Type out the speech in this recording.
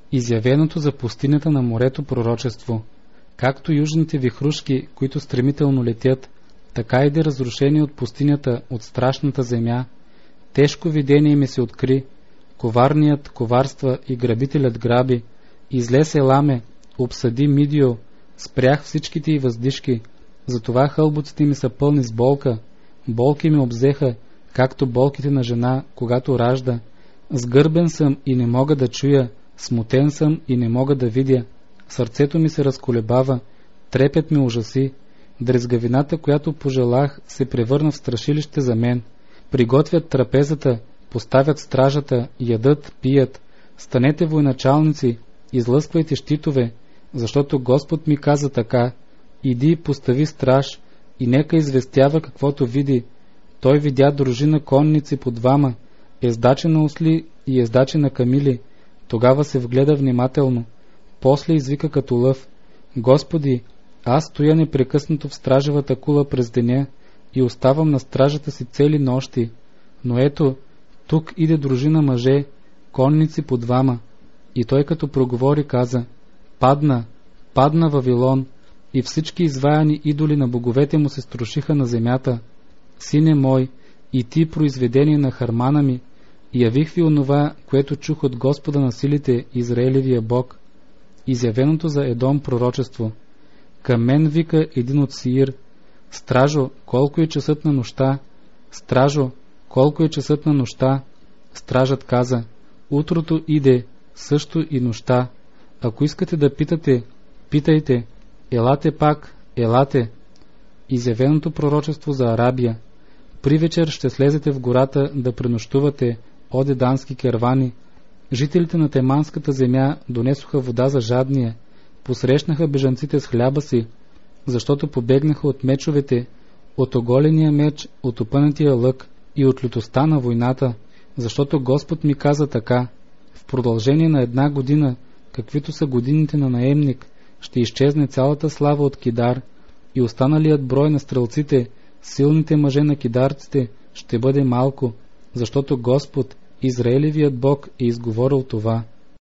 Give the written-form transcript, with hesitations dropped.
изявеното за пустинята на морето пророчество. Както южните вихрушки, които стремително летят, така иде разрушение от пустинята, от страшната земя. Тежко видение ми се откри. Коварният коварства и грабителят граби. Излез Еламе, обсъди Мидио, спрях всичките й въздишки. Затова хълбоците ми са пълни с болка. Болки ми обзеха, както болките на жена, когато ражда. Сгърбен съм и не мога да чуя, смутен съм и не мога да видя. Сърцето ми се разколебава, трепет ме ужаси. Дрезгавината, която пожелах, се превърна в страшилище за мен. Приготвят трапезата, поставят стражата, ядат, пият. Станете, военачалници, излъсквайте щитове, защото Господ ми каза така: иди, постави страж и нека известява каквото види. Той видя дружина конници по двама, ездачи на осли и ездачи на камили. Тогава се вгледа внимателно. После извика като лъв: Господи, аз стоя непрекъснато в стражевата кула през деня и оставам на стражата си цели нощи. Но ето, тук иде дружина мъже, конници по двама. И той като проговори каза: падна Вавилон, и всички изваяни идоли на боговете му се струшиха на земята. Сине мой, и ти, произведение на хармана ми, явих ви онова, което чух от Господа на силите, Израелевия Бог. Изявеното за Едом пророчество. Към мен вика един от Сиир: Стражо, колко е часът на нощта? Стражо, колко е часът на нощта? Стражът каза: утрото иде, също и нощта. Ако искате да питате, питайте. Елате пак, елате. Изявеното пророчество за Арабия. При вечер ще слезете в гората да пренощувате, о дедански кервани. Жителите на Теманската земя донесоха вода за жадния, посрещнаха бежанците с хляба си, защото побегнаха от мечовете, от оголения меч, от опънатия лък и от лютостта на войната, защото Господ ми каза така: в продължение на 1 година, каквито са годините на наемник, ще изчезне цялата слава от Кидар, и останалият брой на стрелците, силните мъже на кидарците, ще бъде малко, защото Господ, Израелевият Бог, е изговорил това.